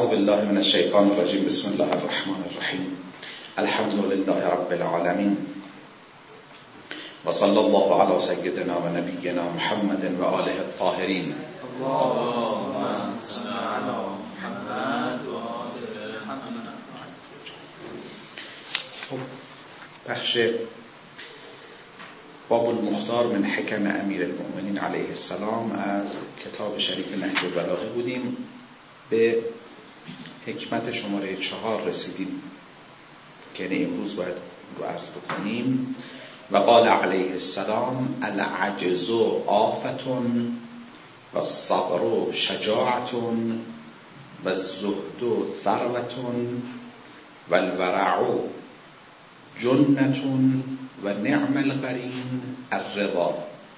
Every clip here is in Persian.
اعوذ بالله من الشیطان الرجیم. بسم الله الرحمن الرحیم. الحمد لله رب العالمین و صلی الله علی سیدنا و نبینا محمد و آله الطاهرین. اللهم صل علی محمد و آل محمد. بخش باب المختار من حکم امیر المؤمنین علیه السلام از کتاب شریف نهج البلاغه بودیم. به حکمت شماره 4 رسیدیم که امروز باید رو عرض بکنیم. و قال علیه السلام العجز آفتون و الصبر شجاعتون و الزهد ثروتون و الورع جنتون و نعم القرین الرضا.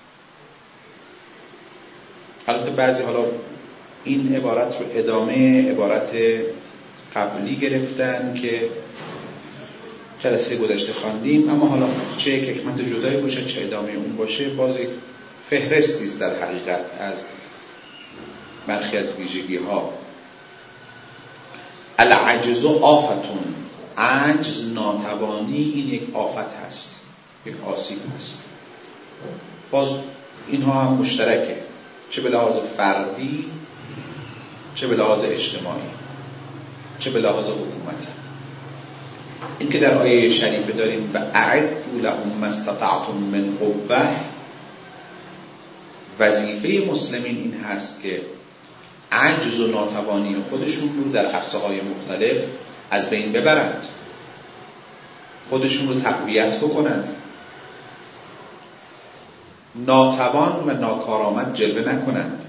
البته بعضی حالا این عبارت رو ادامه عبارت قبلی گرفتن که جلسه گذشته خواندیم، اما حالا چه یک حکمت جدایی باشه چه ادامه اون باشه، بازی فهرستی است در حقیقت از برخی از ویژگی ها. العجز آفتون، عجز، ناتوانی، این یک آفت هست، یک آسیب هست. باز اینها هم مشترکه، چه به لحاظ فردی، چه به لحاظ اجتماعی، چه به لحاظ حکومتی. این که در آیه شریفه داریم و اعدوا لهم ما استطعتم من قوة، وظیفه مسلمین این هست که عجز و ناتوانی خودشون رو در عرصه‌های مختلف از بین ببرند، خودشون رو تقویت بکنند، ناتوان و ناکارآمد جلوه نکنند.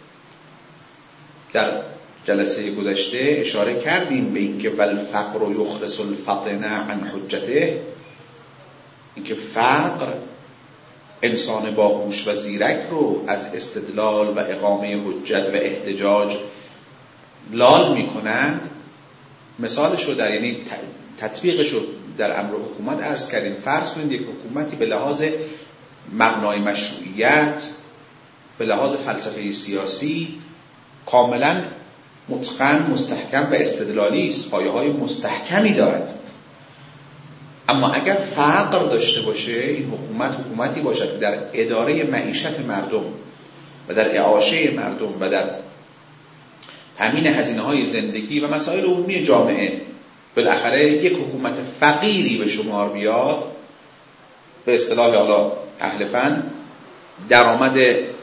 در جلسه گذشته اشاره کردیم به اینکه والفقر یخلص الفطن عن حجته، اینکه فقر انسان باهوش و زیرک رو از استدلال و اقامه حجت و احتجاج لال میکنند. مثالش رو در یعنی تطبیقش رو در امر حکومت عرض کردیم. فرض کنید یک حکومتی به لحاظ مبنای مشروعیت، به لحاظ فلسفه سیاسی کاملا متقن، مستحکم و استدلالی است، پایه‌های مستحکمی دارد، اما اگر فقر داشته باشه این حکومتی باشد که در اداره معیشت مردم و در اعاشه مردم و در تامین هزینه‌های زندگی و مسائل عمومی جامعه بالاخره یک حکومت فقیری به شمار بیاد، به اصطلاح حالا اهل فن درآمد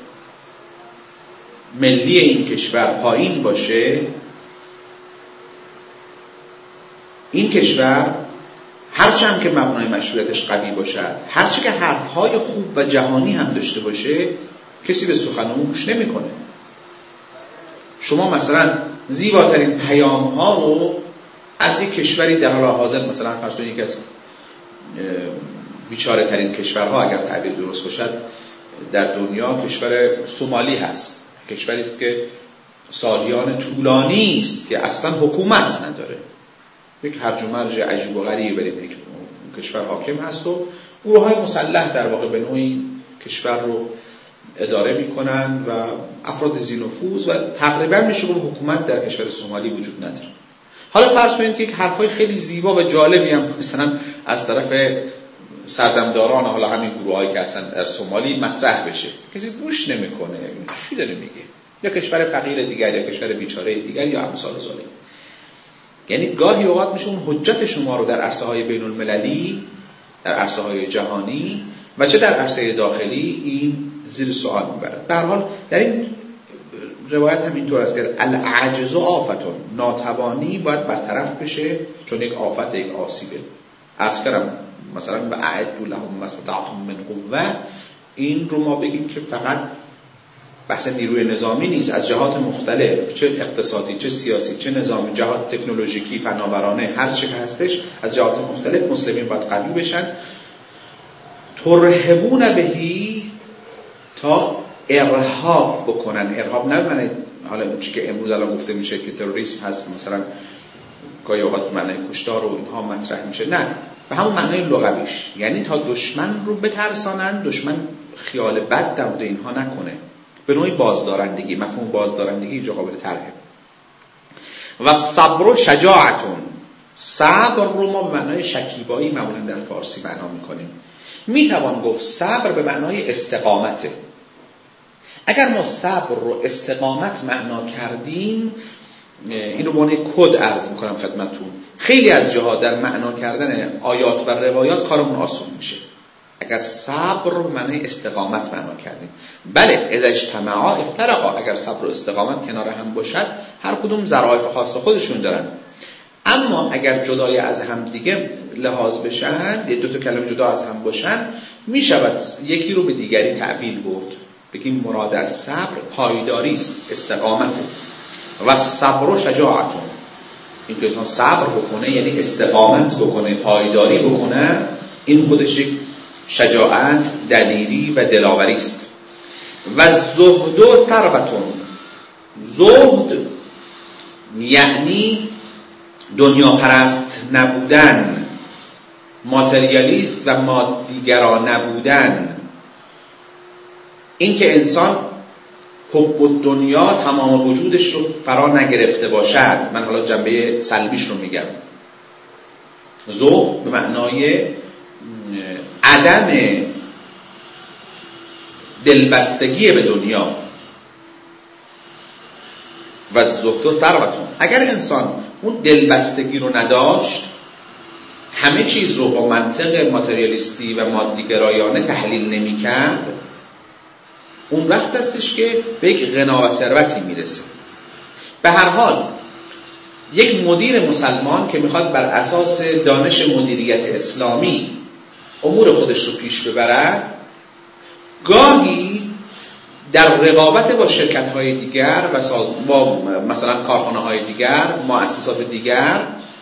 ملی این کشور پایین باشه، این کشور هرچند که مبنای مشروعیتش قوی باشد، هرچند که حرفهای خوب و جهانی هم داشته باشه، کسی به سخن او گوش نمیکنه. شما مثلا زیباترین پیام‌ها رو از یک کشوری در حال حاضر، مثلا فرض کنید یکی از بیچاره ترین کشورها اگر تعبیر درست باشد در دنیا کشور سومالی هست. کشوری است که سالیان طولانی است که اصلا حکومت نداره، یک هرج و مرج عجیب و غریبی بر این کشور حاکم هست و گروه‌های مسلح در واقع به نوعی کشور رو اداره می‌کنن و افراد ذی نفوذ و تقریبا میشه گفت حکومت در کشور سومالی وجود نداره. حالا فرض کنید که یک حرفای خیلی زیبا و جالبی هم مثلا از طرف سردمداران حالا همین گروهایی که اصلا در سومالی مطرح بشه، کسی گوش نمیکنه، چی داره میگه؟ یا کشور فقیر دیگر یا کشور بیچاره دیگر یا امثال ذالک. یعنی گاهی اوقات میشه اون حجت شما رو در عرصه‌های بین المللی، در عرصه‌های جهانی و چه در عرصه داخلی این زیر سوال میبرد. به هر حال در این روایت هم اینطور است که العجز آفتون، ناتوانی باید برطرف بشه چون یک آفت، یک آسیبه. عرض کردم مثلا به اعدوا لهم ما استطعتم من قوة، این رو ما بگیم که فقط بحث نیروی نظامی نیست، از جهات مختلف، چه اقتصادی، چه سیاسی، چه نظامی، جهات تکنولوژیکی، فناورانه، هر چه که هستش از جهات مختلف مسلمین باید قوی بشن. ترهبون بهی، تا ارهاب بکنن. ارهاب نه معنی حالا اون چیزی که امروز الان گفته میشه که تروریسم هست، مثلا گاهی اوقات معنی کشتار و اینها مطرح میشه، نه، به همون معنی لغویش، یعنی تا دشمن رو بترسانن، دشمن خیال بد در مورد اینها نکنه، به نوعی بازدارندگی. مفهوم بازدارندگی اینجا قابل طرحه. و صبر شجاعتون. صبر رو ما به معنای شکیبایی معمولا در فارسی معنا میکنیم. میتوان گفت صبر به معنای استقامته. اگر ما صبر رو استقامت معنا کردیم، این رو به کد عرض میکنم خدمتتون، خیلی از جهات در معنا کردن آیات و روایات کارمون آسون میشه. اگر صبر رو معنی استقامت معنا کردیم، بله اذا اجتماعا افترقا، اگر صبر و استقامت کنار هم باشد هر کدوم ظرافت خاص خودشون دارن، اما اگر جدای از هم دیگه لحاظ بشن، دو تا کلمه جدا از هم باشن، میشود یکی رو به دیگری تعبیر برد. بگیم مراد از صبر پایداری است، استقامت. و صبر و شجاعتون، این که انسان صبر بکنه یعنی استقامت بکنه، پایداری بکنه، این خودش یک شجاعت، دلیری و دلاوری است. و زهد و تربتون، زهد یعنی دنیا پرست نبودن، ماتریالیست و مادیگرا نبودن، این که انسان حب دنیا تمام وجودش رو فرا نگرفته باشد. من حالا جنبه سلبیش رو میگم. زهد به معنای عدم دلبستگی به دنیا. و زهد و ثروتون، اگر انسان اون دلبستگی رو نداشت، همه چیز رو با منطق ماتریالیستی و مادیگرایانه تحلیل نمی کرد، اون وقت هستش که به یک غنا و ثروتی میرسه. به هر حال یک مدیر مسلمان که میخواد بر اساس دانش مدیریت اسلامی امور خودش رو پیش ببرد، گاهی در رقابت با شرکت‌های دیگر و با مثلا کارخانه‌های دیگر، مؤسسات دیگر،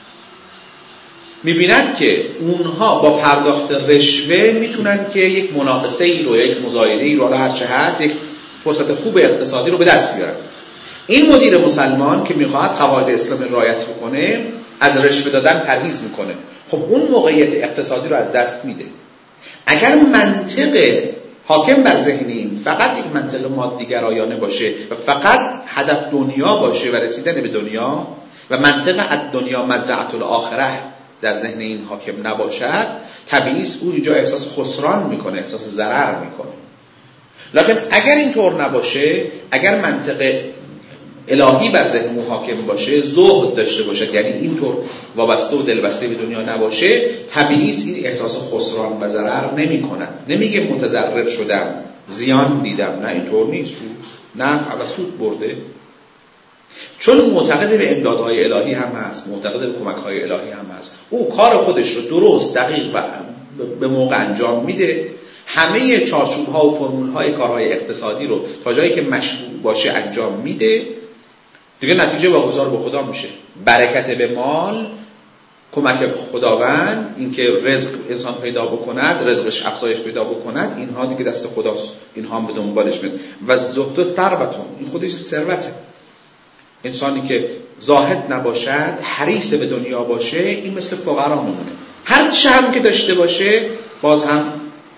می‌بیند که اونها با پرداخت رشوه میتونن که یک مناقصه‌ای رو، یک مزایده‌ای رو، هر چه هست، یک فرصت خوب اقتصادی رو به دست بیارن. این مدیر مسلمان که می‌خواد قواعد اسلام رعایت بکنه، از رشوه دادن پرهیز میکنه. خب اون موقعیت اقتصادی رو از دست میده. اگر منطق حاکم بر ذهنیم فقط یک منطق مادیگرایانه باشه و فقط هدف دنیا باشه و رسیدن به دنیا و منطق الدنیا مزرعة الاخره در ذهن این حاکم نباشد، طبیعی است او اینجا احساس خسران میکنه، احساس ضرر میکنه. لکن اگر اینطور نباشه، اگر منطق الهی بر ذهن او حاکم باشه، زهد داشته باشد، یعنی اینطور وابسته و دلبسته به دنیا نباشه، طبیعی است این احساس خسران و ضرر نمی‌کند. نمیگه متضرر شدم، زیان دیدم، نه اینطور نیست، نفع و سود برده. چون معتقد به امدادهای الهی هم هست، معتقد به کمک‌های الهی هم هست، او کار خودش رو درست، دقیق و به موقع انجام میده. همه چارچوب‌ها و فرمول‌های کارهای اقتصادی رو تا جایی که مشروع باشه انجام میده. دیگه نتیجه واگذار به خدا میشه. برکت به مال، کمک خداوند، اینکه رزق انسان پیدا بکند، رزقش افزایش پیدا بکند، اینها دیگه دست خداست، اینها هم به دنبالش میاد. و زهد و ثروتون، این خودش ثروته. انسانی که زاهد نباشد، حریص به دنیا باشه، این مثل فقرا میمونه. هر چه هم که داشته باشه باز هم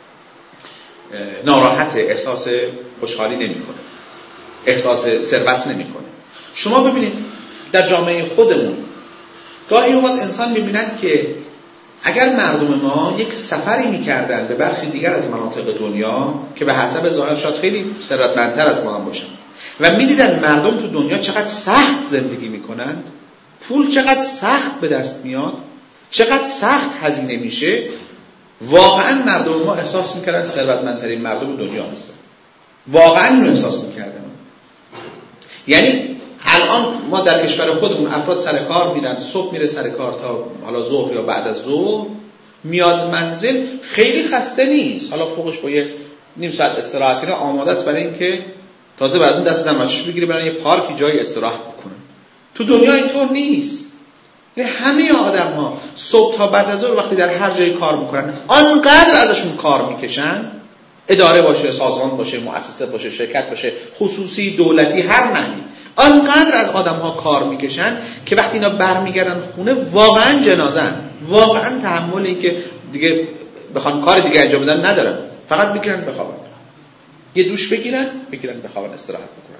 ناراحت، احساس خوشحالی نمیکنه، احساس ثروت نمیکنه. شما ببینید در جامعه خودمون گاهی اوقات انسان میبیند که اگر مردم ما یک سفری میکردن به برخی دیگر از مناطق دنیا که به حسب ظاهر شاید خیلی ثروتمندتر از ما هم باشن و میدیدن مردم تو دنیا چقدر سخت زندگی میکنند، پول چقدر سخت به دست میاد، چقدر سخت هزینه میشه، واقعا مردم ما احساس میکردن ثروتمندترین مردم دنیا هستن. واقعا اینو احساس میکردن. یعنی الان ما در کشور خودمون افراد سر کار میرن، صبح میره سر کار تا حالا ظهر یا بعد از ظهر، میاد منزل خیلی خسته نیست، حالا فوقش با یه نیم ساعت استراحتی رو آماده است برای اینکه تازه بعد از اون دست زنمچش بگیره برن یه پارکی جای استراحت بکنن. تو دنیا اینطور نیست. همه آدم‌ها صبح تا بعد از ظهر وقتی در هر جای کار میکنن، آنقدر ازشون کار میکشن، اداره باشه، سازمان باشه، مؤسسه باشه، شرکت باشه، خصوصی، دولتی، هر نحوی، آنقدر از آدم‌ها کار میکشن که وقتی اینا برمیگردن خونه واقعا جنازن، واقعا تحملی که دیگه بخوان کار دیگه انجام بدن ندارن، فقط میگیرن بخوابن، یه دوش بگیرن بخوابن، استراحت بکنن.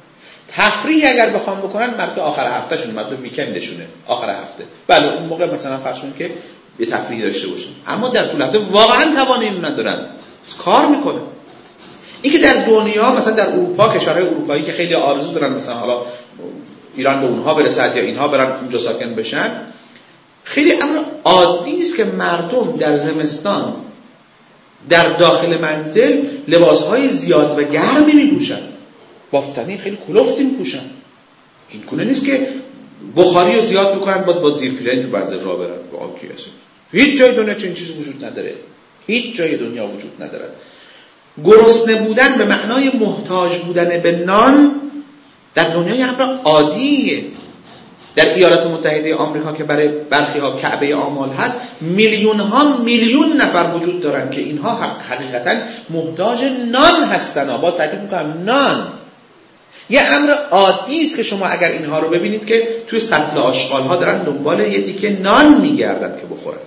تفریح اگر بخوام بکنن مرد آخر هفتهشون، مرد ویکندشونه، آخر هفته. بله اون موقع مثلا فرض کنید که یه تفریح داشته باشن، اما در طول هفته واقعا توان اینو ندارن، کار میکنه. این که در دنیا مثلا در اروپا، کشورهای اروپایی که خیلی آرزو دارن مثلا حالا ایران به اونها برسد یا اینها برن اونجا ساکن بشن، خیلی امر عادی است که مردم در زمستان در داخل منزل لباسهای زیاد و گرمی میپوشن، بافتنی خیلی کلفتی میپوشن. این گونه نیست که بخاری رو زیاد میکنن با زیر پیرهن تو منزل راه برن با آبکی هست. هیچ جای دنیا چنین چیزی وجود نداره، هیچ جای دنیا وجود نداره. گرسنه بودن به معنای محتاج بودن به نان در دنیا یه امر عادیه. در ایالات متحده آمریکا که برای برخی ها کعبه آمال هست، میلیون نفر وجود دارن که اینها حقیقتا محتاج نان هستن. باز تاکید میکنم نان یه امر عادی است که شما اگر اینها رو ببینید که توی سطل آشغال ها دارن دنبال یه دیگه نان میگردن که بخورن.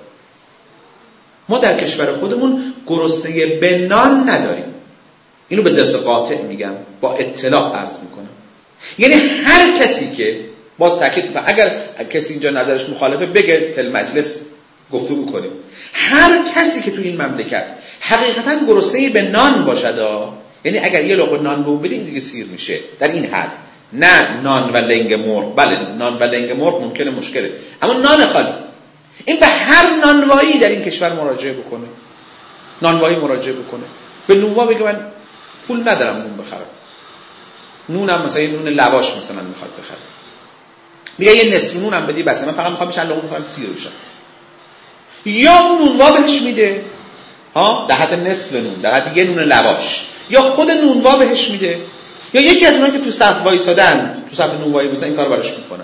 ما در کشور خودمون گرسنه به نان نداریم. اینو به ضرس قاطع میگم، با اطلاع عرض میکنم. یعنی هر کسی که باز تاکید میکنم، اگر کسی اینجا نظرش مخالفه بگه تل مجلس گفتگو کنیم. هر کسی که تو این مملکت حقیقتا گرسنه به نان باشد، یعنی اگر یه لقمه نان به بدین دیگه سیر میشه در این حد، نه نان و لنگ مرغ. بله نان و لنگ مرغ ممکنه مشکله، اما نان خالی، این به هر نانوایی در این کشور مراجعه بکنه، نانوایی مراجعه بکنه، به نونوا بگه من پول ندارم نون بخرم، نونم مثلا نون لواش مثلا میخواد بخره، میگه یه نصف نونم بدی بس، من فقط میخوام چند لقمه بخورم سیر بشم. یا اون نونوا بهش میده در حد نصف نون، در حد یه نون لواش، یا خود نونوا بهش میده، یا یکی از اونها که تو صف وایسادن، تو صف نونوایی وایسادن این کارو براش میکنن.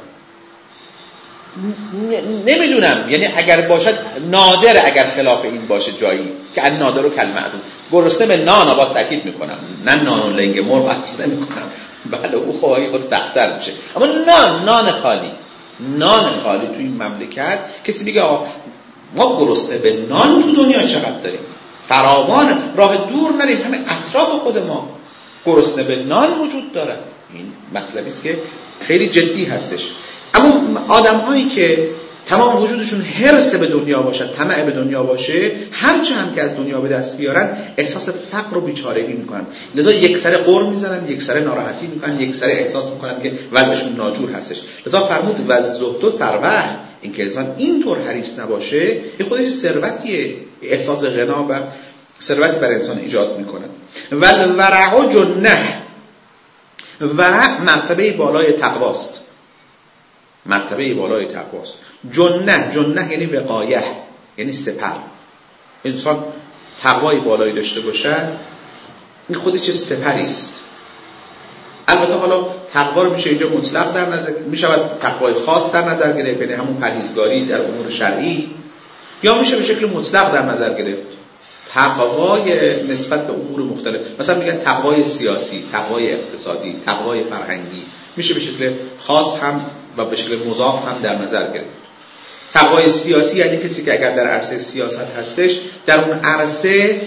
نمیدونم، یعنی اگر باشد نادر، اگر خلاف این باشه جایی که ان نادر و کل معدوم. گرسنه به نان باز تاکید میکنم، نه نان و لنگ مرغ عرض نمیکنم، بله او خواهی سخت‌تر میشه، اما نان خالی تو این مملکت. کسی میگه ما گرسنه به نان تو دنیا چقدر داریم، فراوان، راه دور نریم، همه اطراف خود ما گرسنه به نان وجود داره. این مطلبی است که خیلی جدی هستش. اما آدم‌هایی که تمام وجودشون حرص به دنیا باشه، طمع به دنیا باشه، هرچه هم که از دنیا به دست بیارن احساس فقر و بیچارگی میکنن، لذا یک سره غر میزنن، یک سره ناراحتی میکنن، یک سره احساس میکنن که وضعشون ناجور هستش. لذا فرمود وزهد و ثروت، این که انسان اینطور حریص نباشه این خودش ثروتیه، احساس غنا و ثروتی بر انسان ایجاد میکنه. والورع جنه، ورع مرتبه بالای تقواست، مرتبه بالای تقواست. جنه یعنی وقایه، یعنی سپر. انسان تقوای بالایی داشته باشد این خودش سپری است. البته حالا تقوا رو میشه اینجا مطلق در نظر، میشود تقوای خاص در نظر گرفت، یعنی همون پرهیزگاری در امور شرعی، یا میشه به شکل مطلق در نظر گرفت تقوای نسبت به امور مختلف. مثلا میگن تقوای سیاسی، تقوای اقتصادی، تقوای فرهنگی، میشه به شکل خاص هم و به شکل مضاف هم در نظر گرفت. تقوای سیاسی یعنی کسی که اگر در عرصه سیاست هستش، در اون عرصه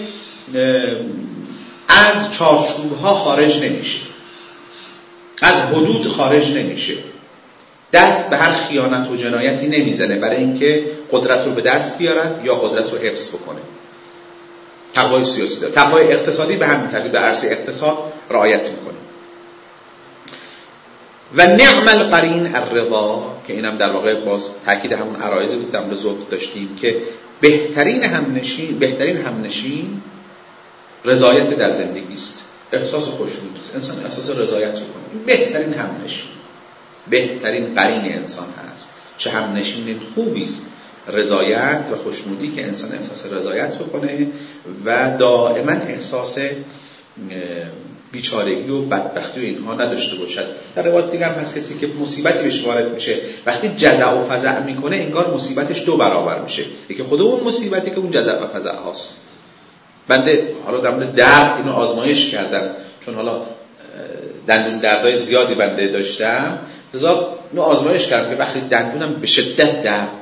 از چارچوب‌ها خارج نمیشه، از حدود خارج نمیشه، دست به هر خیانت و جنایتی نمیزنه برای اینکه قدرت رو به دست بیارد یا قدرت رو حفظ بکنه. تقوای سیاسی داره. تقوای اقتصادی به همین ترتیب در عرصه اقتصاد رعایت میکنه. و نعم القرین الرضا، که اینم در واقع باز تاکید همون عرایضی بود که در زهد داشتیم، که بهترین همنشین رضایت در زندگی است، احساس خوشنودی است، انسان احساس رضایت میکنه. بهترین همنشین، بهترین قرین انسان هست. چه همنشین خوبی است رضایت و خوشنودی که انسان احساس رضایت بکنه و دائما احساس بیچارگی و بدبختی و اینها نداشته باشد. در روایت دیگه هم هست کسی که مصیبتی بهش وارد میشه وقتی جزع و فزع میکنه انگار مصیبتش 2 برابر میشه، یکی خود اون مصیبتی که اون جزع و فزع هاست. بنده حالا در مورد درد اینو آزمایش کردم، چون حالا دندون دردای زیادی بنده داشتم، لذا اینو آزمایش کردم که وقتی دندونم به شدت درد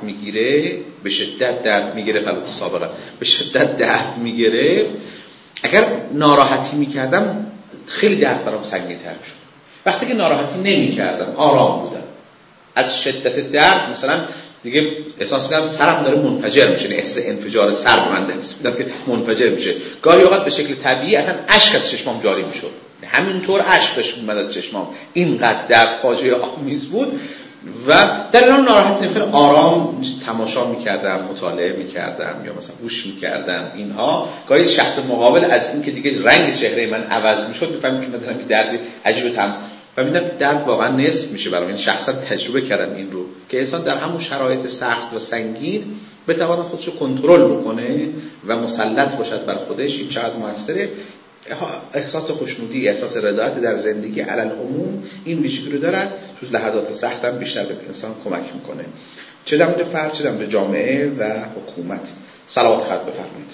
میگیره فلوت سابقا به شدت درد میگیره، اگر ناراحتی میکردم خیلی درد برام سنگین‌تر شد. وقتی که ناراحتی نمی‌کردم، آرام بودم، از شدت درد مثلا دیگه احساس می‌کردم سرم داره منفجر میشه، احساس انفجار سر به من دست میداد که منفجر میشه. گاهی اوقات به شکل طبیعی اصلا اشک از چشمام جاری میشد، همینطور اشک داشت میاد از چشمام، اینقدر درد فاجعه آمیز بود. و در این حال ناراحت نمی‌شدم، آرام تماشا می‌کردم، مطالعه می‌کردم یا مثلا گوش می‌کردم. اینها گاهی شخص مقابل از این که دیگه رنگ چهره من عوض می‌شد می‌فهمید که من دارم درد عجیب و می‌دونم درد واقعا نصف میشه برام. این شخصا تجربه کردم این رو که انسان در همون شرایط سخت و سنگین بتواند خودش رو کنترل بکنه و مسلط باشد بر خودش. این چقدر موثره. احساس خوشنودی، احساس رضایت در زندگی علل عموم این ویژگی رو دارد، تو لحظات سخت هم بیشتر به انسان کمک میکنه، چه در مورد فرد چه در مورد جامعه و حکومت. صلوات خط بفرمایید.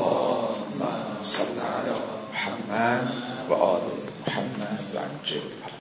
اللهم صل علی محمد و آل محمد و عجل